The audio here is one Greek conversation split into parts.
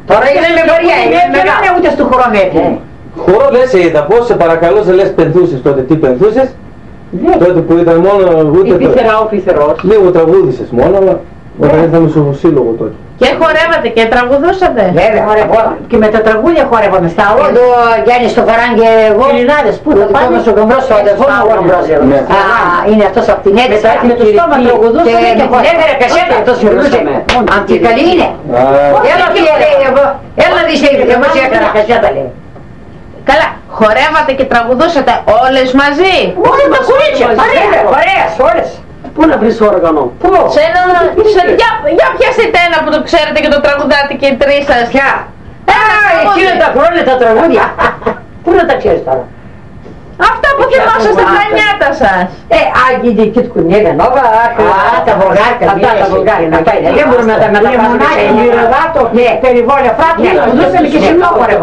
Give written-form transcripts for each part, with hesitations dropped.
Τώρα είναι με βαριά, δεν είναι ούτε στο χώρο μέτρη. Χώρο λες εδαφός, σε παρακαλώ σε λες πενθούσες τότε, τι πενθούσες? Τότε που ήταν μόνο ούτε το... Λίγο τραγούδησες μόνο, αλλά όταν ήρθαμε στο σύλλογο τότε. Και χορεύατε και τραγουδούσατε? Βέβαια, και με τα τραγούδια χορεύαμε στα όλα. Εδώ Γιάννη στο Φαράγγι εγώ. Ελληνάδες, πού θα πάμε? Ο Γαμπρός, ο αδερφός μου ο Γαμπρός. Είναι αυτός απ' την έτσι, με το στόμα τραγουδούσαμε και χορεύαμε κασέτα. Αυτός μιλούσε, απ' την καλή είναι. Έλα δεις και εγώ σε έκανα κασέτα λέει. Καλά, χορεύατε και τραγουδούσατε όλες μαζί? Όχι τα κορίτσια, παρέας, όλες. Πού να βρεις όργανο? Πού? Για πιάσετε ένα που το ξέρετε και το τραγουδάτε και οι τρεις σας. Ποια? Εκείνα τα χρόνια τα τραγούδια. Πού να τα ξέρεις τώρα? Αυτά που θυμόσαστε τα νιάτα σας. Άγγιντι και κουνιέγα νόβα. Τα βολγάρικα. Αυτά τα βολγάρικα. Δεν μπορούμε να τα μεταφράσουμε. Μυροδάτο, περιβόλια φράτου. Δούσαμε και συνόχωρε.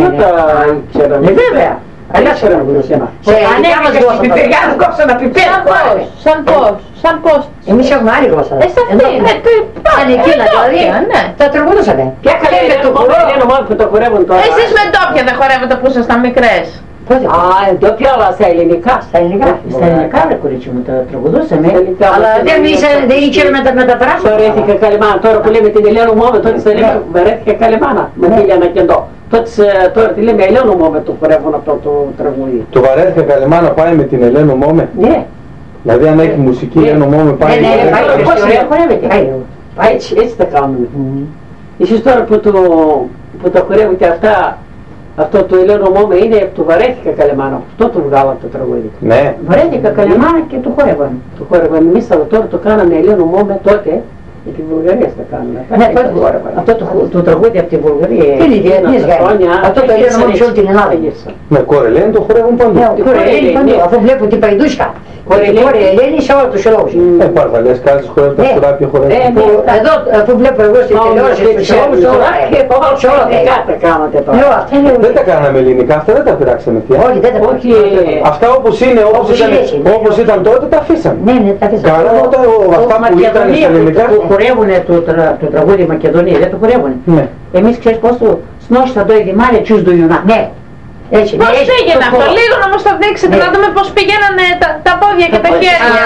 Βέβαια. Αλλά σε να βουλώσει ένα. Ανέβασε στην πιπεριά να κόψω ένα πιπέρα. Σαν πώς. Εμείς έχουμε άλλη γλώσσα. Σε αυτή. Πάνε εκείνα δηλαδή. Τα τραγουδούσαμε. Ποια καλή με το χορό. Εσείς με ντόπια δεν χορεύετε που ήσασταν μικρές? Ντόπια αλλά στα ελληνικά. Στα ελληνικά ρε κορίτσι μου τα τραγουδούσαμε. Αλλά δεν ήξεραμε να τα μεταφράσουμε. Βαρέθηκα καλυμάνα. Τώρα που λέμε την Ελένη Μόμε, τότε στα λέμε βαρέθηκα καλυμάνα. Με χίλιανα και εντό. Τώρα τη λέμε Ελένη Μόμε το χορεύουν αυτό το τραγούδι. Το βαρέθηκα καλυμάνα πάει με την Ελένη Μόμε? Ναι. Δηλαδή αν έχει μουσική Ελένη Μόμε πάει με την Ελένη Μόμε? Έτσι τα κάνουμε. Εσείς τώρα που τα χορεύουν και αυτά, αυτό το Ελένη Μόμε είναι που το βαρέθηκα καλυμάνα. Αυτό το βγάλα το τραγούδι. Ναι. Βαρέθηκα καλυμάνα και το χορεύαν. Το χορεύαν εμείς, αλλά τώρα το κάναμε Ελένη Μόμε τότε. Για τη Βουλγαρία θα κάνουμε. Αυτό το τραγούδι από τη Βουλγαρία. Τι είναι διεθνής γάρι. Αυτό το Ελένη Μόμε σε όλη την Ελλάδα. Με κορελένη το χορεύουν παντού. Κορελένη παντού, αφού βλέπω την Παϊντούσκα. Κορελένη σε όλους τους λόγους. Παρθαλές, κάλτσες χορεύουν, τα σκουράπια χορεύουν. Εδώ αφού βλέπω εγώ στην τηλεόραση στους όλους, σε όλα τα κάνατε τώρα. Δεν τα κάναμε ελληνικά, αυτά δεν τα πειράξαμε πια. Όχι, δεν τα πειράξαμε. Αυτά όπως είναι, όπως ήταν τότε τα αφήσαμε. Ναι, τα αφήσαμε. Καλά, αυτά που ήταν στα ελληνικά. Χορεύουνε το τραγούδι Μακεδονία, δεν το χορεύουνε. Εμείς ξέρεις πώς το σνώστα το ειδημάρι τσούς του Ιουνά. Ναι. Πώς πήγαινε αυτό, λίγο να μας το δείξετε, να δούμε πώς πήγαιναν τα πόδια και τα χέρια.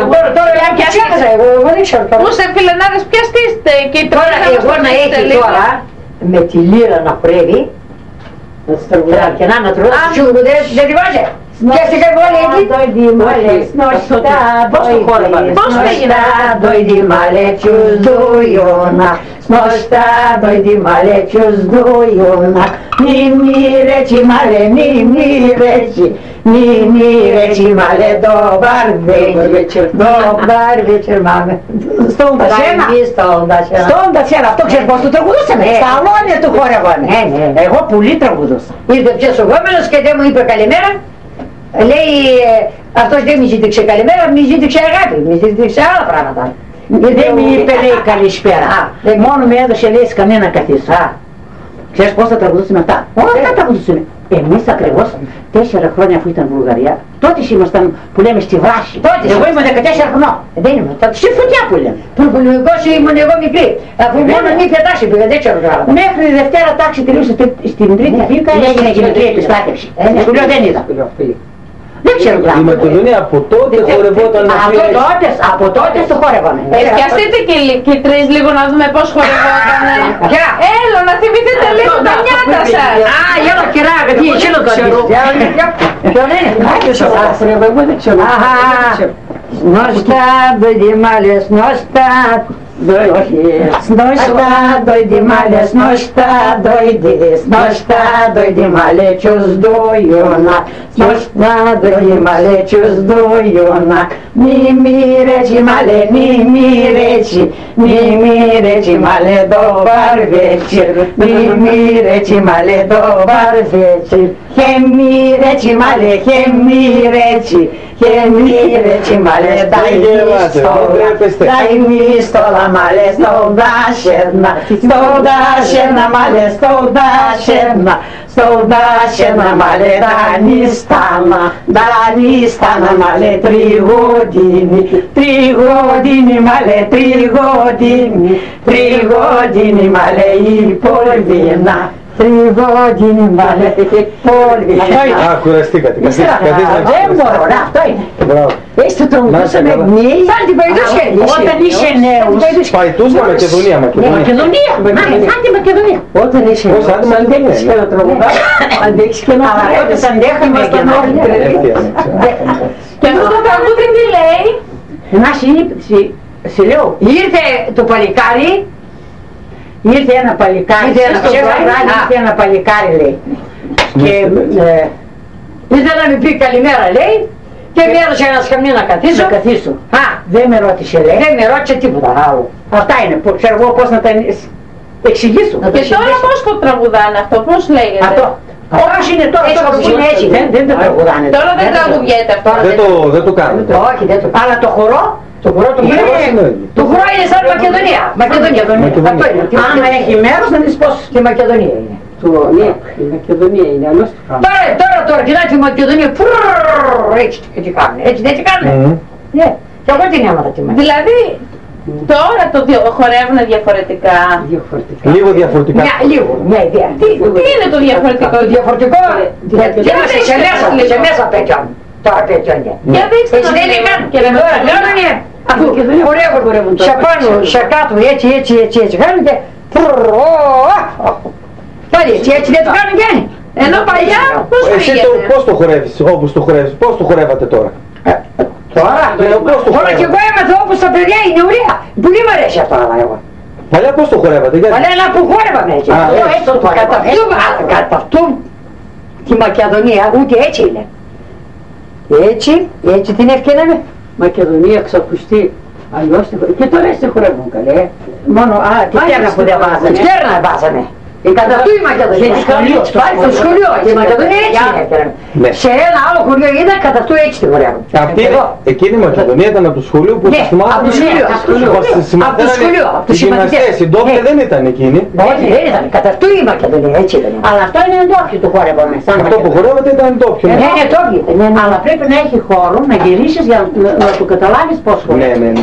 Πού σε φιλενάδες πιαστήστε και οι τρεις να εγώ να έχει τώρα με τη λύρα να χορεύει και να τρώσει τους σιούγκουδες, δεν τη βάζει. Και σε καβόλη εκεί. Πώς πήγαινε? Snosta dojdi male ćuz dujuna, ni mi reći male, ni mi reći male, dobar večer mame. Stolda žena, αυτό ξέρεις πώς το τραγουδούσαμε, στα αλόνια του χορεύανε. Εγώ πολύ τραγουδούσα. Ήρθε ποιος ο γόμενος και δεν μου είπε καλημέρα, λέει αυτός δεν μου ζήτηξε καλημέρα, μου ζήτηξε αγάπη, μου ζήτηξε άλλα πράγματα. Δεν μου είπε λέει καλησπέρα, μόνο με έδωσε λέει κανένα καθίσω. Ξέρεις πώς θα τραγουδούσαμε αυτά? Όχι θα τραγουδούσαμε. Εμείς ακριβώς 4 χρόνια αφού ήταν Βουλγαρία, τότε ήμασταν που λέμε στη Βράση. Εγώ ήμουν 14 χρονών. Δεν ήμουν, στη φωτιά που λέμε. Προπολιμικός ήμουν εγώ μικρή. Αφού μόνο νύχια τάξη πήγα, δεν ξέρω γράμματα. Μέχρι τη Δευτέρα τάξη τελείωσε στην τρίτη φύγα, έγινε γυναικεία επιστράτευση. Σχολείο δεν είδα. Δεν ξέρω Η Μακεδονία από τότε χορευόταν να φύγει. Από τότε το χορεύαμε. Πιαστείτε και οι τρεις λίγο να δούμε πώς χορευότανε. Έλα να θυμηθείτε λίγο τα νιάτα σας. Έλα κυράγα, τι εκείνο το ξέρω. Ποιον είναι? Δεν ξέρω. Σνώστα, δойdi male, σνώστα. Snosta dojdi male, snosta dojdi male ćuz dujuna, snosta dojdi male ćuz dujuna, ni mi reći male, ni mi reći male dobar večer, ni mi reći male dobar večer, hem mi reći male, hem mi reći male, daj mi stola male, stolda šerna male, stolda Солдатчина мале Данистана мале 3 години мале 3 години мале и половина. 3 години мале и половина. Κουραστήκατε. Δεν μπορώ, αυτό είναι. Έχεις το τραγουδούσαμε νέοι. Σαν την Παϊδούσια. Όταν είσαι νέους. Παϊδούσια Μακεδονία. Σαν την Μακεδονία. Όταν είσαι νέους. Αντέχεις και να τραγουδάς. Αντέχεις και να τραγουδάς. Αντέχαμε και να τραγουδάς. Και αυτό το τραγούδι τι λέει? Να σου λέω, ήρθε το παλικάρι. Ήρθε ένα παλικάρι, ήρθε ένα παλικάρι λέει και ήθελε να μου πει καλημέρα λέει και με έδωσε ένα σκαμνί να καθίσω. Δεν με ρώτησε λέει, δεν με ρώτησε τίποτα άλλο. Αυτά είναι, ξέρω εγώ πώς να τα εξηγήσω. Και τώρα πώς το τραγουδάνε αυτό, πώς λέγεται? Αυτό. Όπως είναι τώρα, όπως είναι έτσι, δεν το τραγουδάνε. Τώρα δεν τραγουδιέται αυτό. Δεν το κάνουν. Όχι, δεν το κάνουν. Αλλά το χορό, το χορό είναι σαν Μακεδονία. Μακεδονία. Άμα έχει μέρος να δεις πως τη Μακεδονία είναι. Ναι, η Μακεδονία είναι, αλλιώς το κάνουν. Τώρα κοιτάξτε τη Μακεδονία, έτσι κάνουν, έτσι δεν έτσι κάνουν. Ναι, και εγώ την έμαθα τη Μακεδονία. Δηλαδή, τώρα το χορεύουν διαφορετικά. Λίγο διαφορετικά. Λίγο, μια ιδέα. Τι είναι το διαφορετικό? Το διαφορετικό, σε μέσα πέτιον. Τώρα πέτιον. Για δείξτε να είναι. Αφού χορεύουν σε πάνω, σε κάτω, έτσι κάνουν και πάλι έτσι δεν το κάνουν κι άλλοι. Ενώ παλιά πώς εσύ πώς το χορεύεις, όπως το χορεύεις, πώς το χορεύατε τώρα? Τώρα κι εγώ έμαθα όπως τα παιδιά είναι ωραία. Πολύ μ' αρέσει αυτό να εγώ. Παλιά πώς το χορεύατε? Παλιά να που χορεύαμε έτσι. Κατά αυτού τη Μακεδονία ούτε έτσι είναι. Έτσι την ευκαινάμε. Μακεδονία ξακουστεί, αλλιώς και τώρα έτσι χορεύουν καλέ. Μόνο, τη φτέρνα που δεν βάζανε. Τη φτέρνα βάζανε. Κατά αυτού η Μακεδονία. Πάλι στο σχολείο, η Μακεδονία έτσι είναι. Σε ένα άλλο χωριό είδα, κατά αυτού έτσι τη χορεύουν. Εκείνη η Μακεδονία ήταν από το σχολείο που σας θυμάσαι. Από το σχολείο. Από το γυμναστές, οι ντόπιοι δεν ήταν εκείνοι. Όχι, δεν ήταν. Κατά αυτού η Μακεδονία έτσι ήταν. Αλλά αυτό είναι ντόπιο το χορεύαμε. Αυτό που χορεύατε ήταν ντόπιο. Ναι, είναι ντόπιο. Αλλά πρέπει να έχει χώρο να γυρίσεις για να το καταλάβεις πώς χορεύει. Ναι.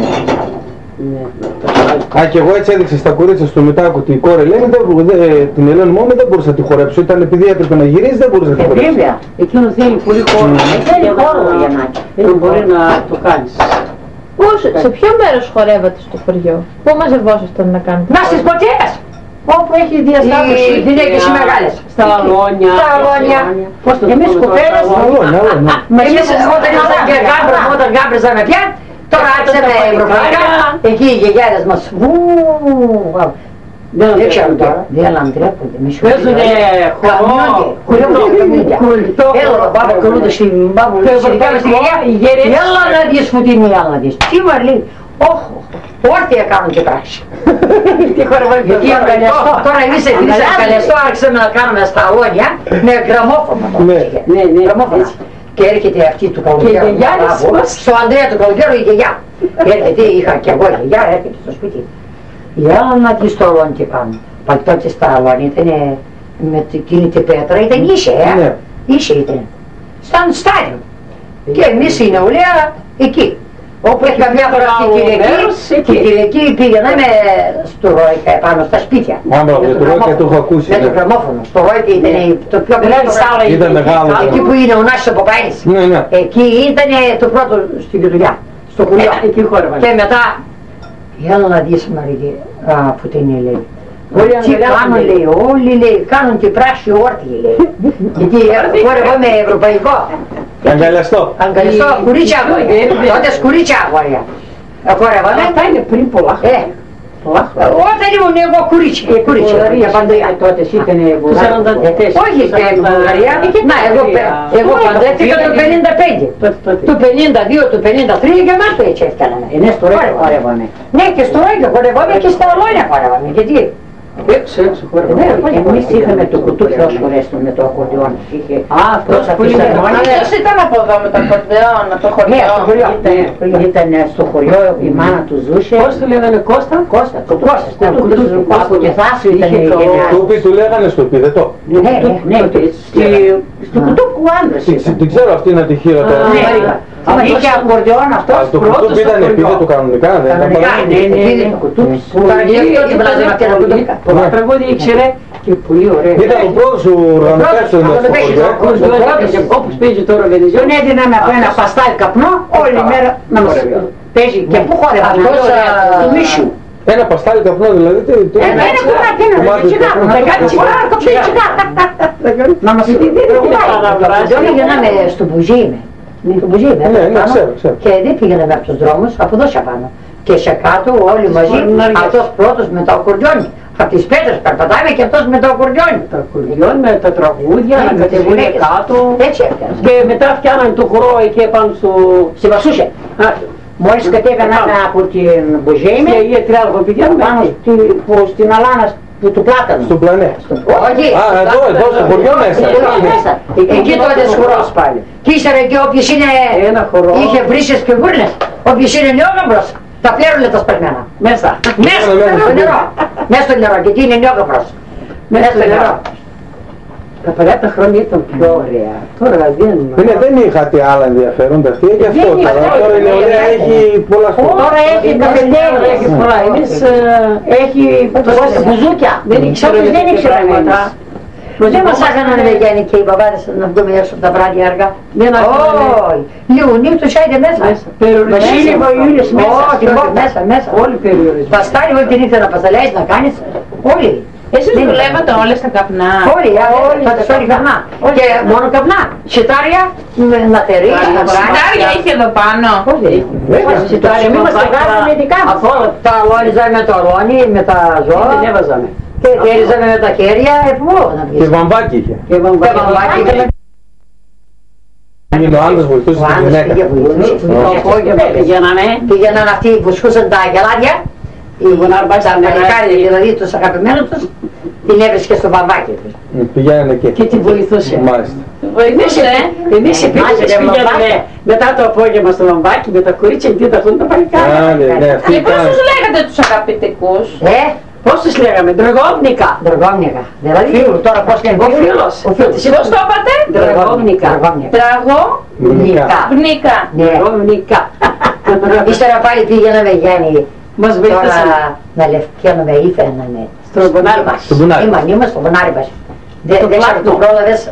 Και εγώ έτσι έδειξα στα κορίτσια στο Μητάκο την κόρη Ελένη, την Ελένη Μόμη δεν μπορούσα να τη χορέψω. Ήταν επειδή έπρεπε να γυρίσει, δεν μπορούσα να τη χορέψω. Βέβαια, εκείνο θέλει πολύ χώρο. Θέλει χώρο για να μπορεί να το κάνεις. Σε ποιο μέρος χορεύατε στο χωριό? Πού μαζευόσασταν να κάνετε? Να στις ποτές! Όπου έχει διαστάσεις, γυναίκες οι μεγάλες. Στα Αλόνια. Εμείς κουπέρες. Εμείς όταν γάμπρεζαμε πια. Τώρα άρχισαμε ευρωπαϊκά, εκεί οι γιαγιάδες μας δεν ξέρουν τώρα, δεν αντρέπονται, μη σου παίζουνε έλα μπάμπα καλούνται στην μπάμπα έλα να δεις φουτίνη, έλα να δεις τι μου λέει, όρθια κάνουν και πράξη τώρα εμείς καλεστό άρχισαμε να κάνουμε στα Αλόνια με γραμμόφωνο και έρχεται αυτή του καλοκαίρου, στο Ανδρέα του καλοκαίρου η γιαγιά. Έρχεται, είχα και εγώ γιαγιά, έρχεται στο σπίτι. Για να τη στο Αλόνι τι κάνουν. Τότε στα Αλόνι ήταν με εκείνη την πέτρα, ήταν ίσια, ίσια ήταν. Σαν στάδιο. Και εμείς η νεολαία εκεί. Όπου έχει καμιά φορά την Κυριακή πήγαιναμε στο Ρόικα πάνω στα σπίτια. Άμα το Ρόικα το έχω ακούσει. Με το γραμμόφωνο. Στο Ρόικα ήταν το πιο μεγάλο. Εκεί που είναι ο Νάσης ο Παπαΐνης. Εκεί ήταν το πρώτο στην Κυριακή. Στο χωριό. Και μετά, έλα να δεις Μαρική, που την λέει. Τι κάνουν λέει, όλοι λέει, κάνουν την πράξη όρθιοι λέει. Γιατί χορεύω με ευρωπαϊκό. Αγκαλιαστό. Αγκαλιαστό, κουρίτσια αγόρια. Τότε σκουρίτσια αγόρια. Χορεύαμε. Αυτά είναι πριν πολλά χρόνια. Όταν ήμουν εγώ κουρίτσια. Για παντρία. Τότε ήταν Βουλγαρία. Όχι και Βουλγαρία. Να, εγώ παντρεύτηκα το 55. Το 52, το 53 και εμάς το έτσι έφταναμε. Ναι, στο Ρόικα χορεύαμε. Ναι, και στο Ρόικα χορεύαμε και στα Αλόνια χορεύαμε. Γιατί Έξω χώρο. Εμείς είχαμε το κουτούφι ως φορές με το ακορδιόν. Αυτός που είναι. Αυτός ήταν από εδώ με το ακορδιόν, το χωριό. Ήταν στο χωριό, η μάνα του ζούσε. Πώς του λέγανε Κώστα? Κώστα, το Κώστα. Από τη Θάσου ήταν η γενιά. Κουτούπι του λέγανε στο πιδετό. Ναι, στο κουτούπι άντρας. Δεν ξέρω αυτή είναι τη χείροτα. Είχε ακορδιόν αυτός. Το κουτούπι ήταν επίδετο κανονικά, δεν ήταν πολλά τραγούδια ήξερε και πολύ ωραία. Ήταν ο πρώτος οργανωτές στο χωριό. Όπως παίζει τώρα Βενεζιόν. Τον έδιναμε από ένα παστάλι καπνό όλη μέρα να μας παίζει. Και πού χόρευε αυτός του Μίσου. Ένα παστάλι καπνό δηλαδή. Ένα κομμάτι, να μας πει δεν έγιναμε στο Μπουζί. Το Μπουζί και δεν πήγαιναμε από τους δρόμους, από εδώ σε πάνω. Και σε κάτω όλοι μαζί, αυτός πρώτος με το ακορδιόνι. Από τις πέτρες περπατάμε και αυτός με το ακορδιόνι. Το ακορδιόνι με τα τραγούδια, να κατεβούν κάτω. Έτσι έφτιανε. Και μετά φτιάναν το χορό εκεί πάνω στη Βασούσια. Μόλις κατέβαιναν από την Μπουζέιμη, και η Ετριάλγο πηγαίνουμε πάνω στην Αλάνα του Πλάτανου. Στον πλανέ. Όχι. Εδώ στο χωριό μέσα. Εκεί τότε χορός πάλι. Και ύστερα εκεί όποιος είχε βρύσες και βούρνες, όποιος είναι νεόγαμπρος, τα φλέρουν τα σπερμένα. Μέσα. Μέσα στο νερό. Μέσα στο νερό, γιατί είναι νεόγαμπρος. Μέσα στο νερό. Τα παλιά τα χρόνια ήταν πιο ωραία. Τώρα δεν είχατε άλλα ενδιαφέροντα αυτή και αυτό. Τώρα η νεολαία έχει πολλά σχόλια. Τώρα έχει καφεντέρια, έχει πολλά. Εμείς έχει μπουζούκια. Δεν ήξεραν μετά. Δεν μας άγαναν Βεγγέννη και οι μπαμπάδες να βγούμε έξω από τα βράδια αργά. Όχι. Λίγο νύχτος άιντε μέσα. Βασίλη Βοηούλης μέσα. Μέσα. Όλοι περιορισμοί. Παστάρι όλη την νύχτα να πασταλιάζεις να κάνεις. Όλοι. Εσείς δουλεύατε όλες τα καπνά? Όλοι καπνά. Και μόνο καπνά. Σιτάρια, λατερί, σιτάρια είχε εδώ πάνω. Σιτάρια, μη μας βγάζαμε ειδικά. Τα αλώνιζαμε με το αλόνι, με τα ζώα. Δεν έβαζαμε. Και τέριζαμε με τα χέρια, πού. Και βαμβάκι είχε. Και βαμβάκι είχε. Είναι ο άντρας βοηθούσε την γυναίκα. Πήγαιναν αυτοί που σκούσαν τα γελάδια. Τα παλικάρια δηλαδή τους αγαπημένους τους, την έβρισκε στο βαμβάκι τους. Πηγαίνανε εκεί. Και την βοηθούσε. Μάλιστα. Εμείς επίσης πήγαιναμε μετά το απόγευμα στο βαμβάκι με τα κορίτσια και τα χούν τα παλικάρια. Και πώς τους λέγατε τους αγαπητικούς? Πώς τους λέγαμε, Ντρογόβνικα. Ντρογόβνικα. Δηλαδή τώρα πώς λένε. Ο φίλος. Πώς το είπατε? Ντρογόβνικα. Ντρογόβνικα. Ύστερα πάλι πήγαιναμε Γιάννη. Μας βοήθησαν. Να λευκαίνουμε, ήφερναμε. Στον Μπουνάρι μας. Ήμασταν στο Μπουνάρι μας. Δεν πρόλαβες